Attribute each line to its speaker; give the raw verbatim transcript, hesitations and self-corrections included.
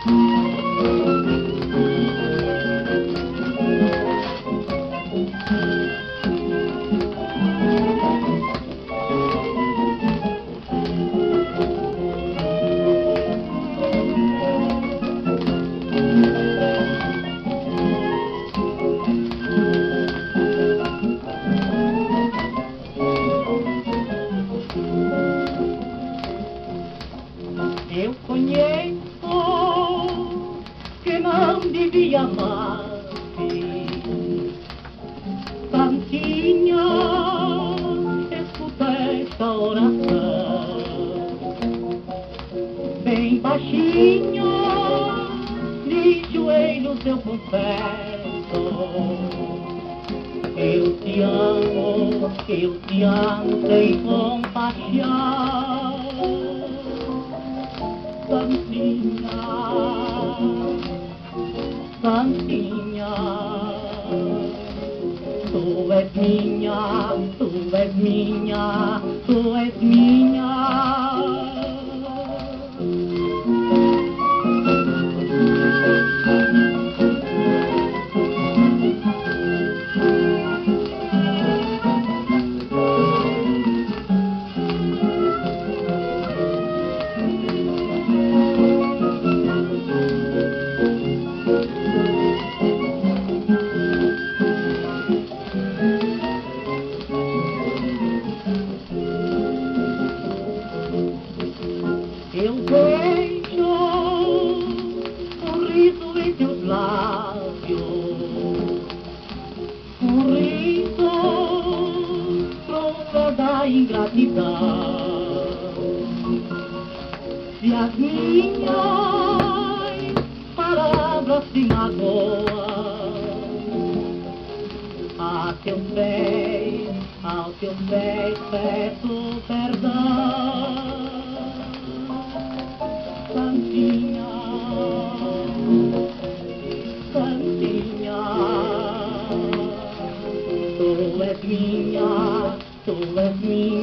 Speaker 1: Eu conheço que não devia amar-te, Santinha, escuta esta oração, bem baixinha, de joelhos eu confesso, eu te amo, eu te amo sem compaixão. Santinha, Santinha, tu és minha, tu és minha, tu és minha. Eu vejo um riso em teus lábios, um riso prova da ingratidão. Se as minhas palavras te magoam, a teus pés, aos teus pés peço perdão. Santinha, Santinha, tu és minha, tu és minha.